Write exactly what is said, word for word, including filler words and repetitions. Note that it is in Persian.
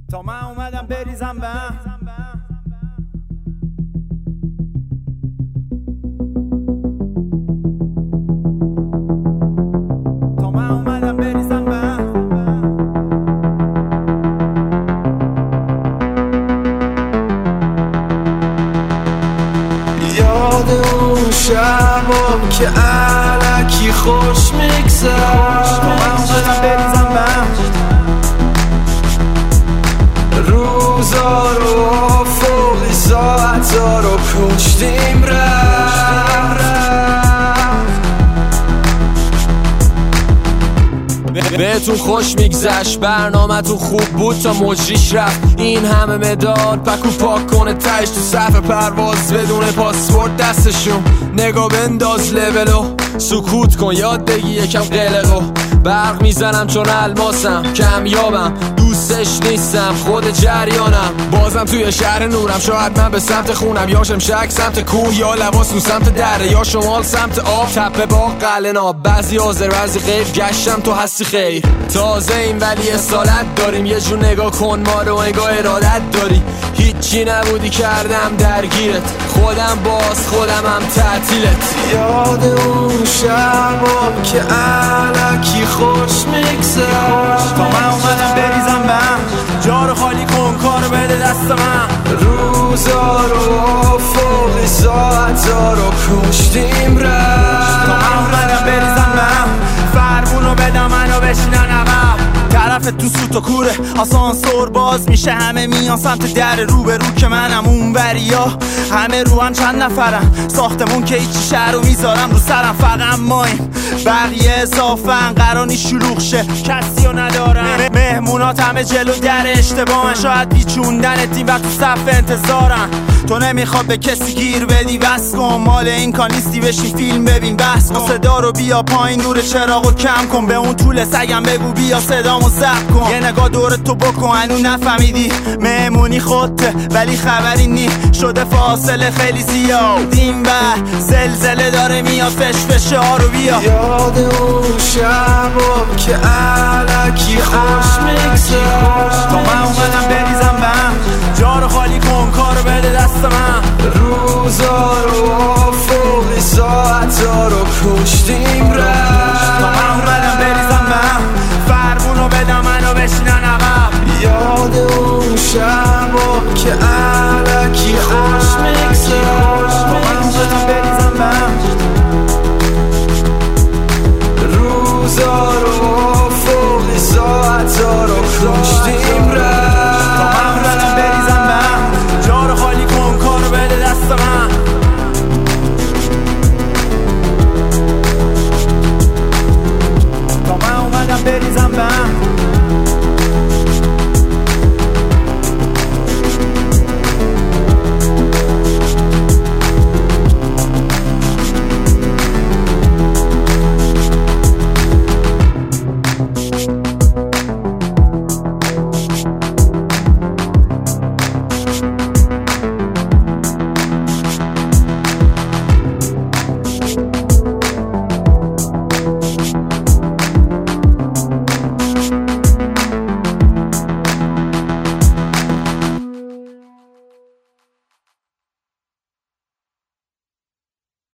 تا من اومدم بریزم به هم. تا من اومدم بریزم به هم. یاد اون شبم که الکی خوش میگذشت. تا من اومدم بریزم به هم. روزا رو افقی ساعتا رو پشتیم رفت. بهتون خوش میگذشت، برنامه تو خوب بود تا مجریش رفت. این همه مداد پکو پاک کنه تایش تو صفحه پرواز بدون پاسپورت دستشون. نگاه بنداز لولو سکوت کن، یاد بگی یکم قلقو. برق میزنم چون الماسم، کمیابم دوستش نیستم، خود جریانم. بازم توی شهر نورم، شاید من به سمت خونم، یا شمشک سمت کوه، یا لباس تو سمت دره، یا شمال سمت آب، تپه باغ قلعه ناب. بعضی حاضر بعضی غیر، گشتم تو هستی خیر. تازه این ولی اصالت داریم، یه جور نگاه کن ما رو انگاه ارادت داری. هیچی نبودی کردم درگیرت، خودم باز خودم هم تعطیلت. یاد اون شبم که الکی خوش میگذشت. تا من اومدم بریزم به هم. جا رو خالی کن، کارو بده دست من. روزا رو افقی ساعتا رو پشتیم رفت. تا من اومدم بریزم به هم. فرمونو بدم منو بشینن عقب. طرف تو سوت و کوره، آسانسور باز میشه، همه میان سمت در رو به رو که منم اون وریا. همه رو هم چند نفرم، ساختمون که هیچی شهر رو میذارم رو سرم. فقط مایم بقیه اضافن، قرانی شلوغ شه کسی رو ندارم. مهمونات همه جلو در اشتباهن، شاید بیچوندن تیم و تو صف انتظارن. تو نمیخواد به کسی گیر بدی، بس کن مال این کار نیستی، بشین فیلم ببین بس کن. صدا رو بیا پایین، نور چراغو کم کن، به اون طول سگم بگو بیا صدامو ضبط کن. یه نگاه دور تو بکن، هنو نفهمیدی مهمونی خودته ولی خبری نی. شده فاصله خیلی زیاد، این بر زلزله داره میاد، فش فشار رو بیا. یاد اون شبم که الکی خوش میگذشت. تا من اومدم بریزم به هم. جا رو خالی کن، کارو بده دست من. روزا رو افقی ساعتا رو پشتیم رفت. تا من اومدم بریزم به هم. فرمونو بدم منو بشینن عقب. یاد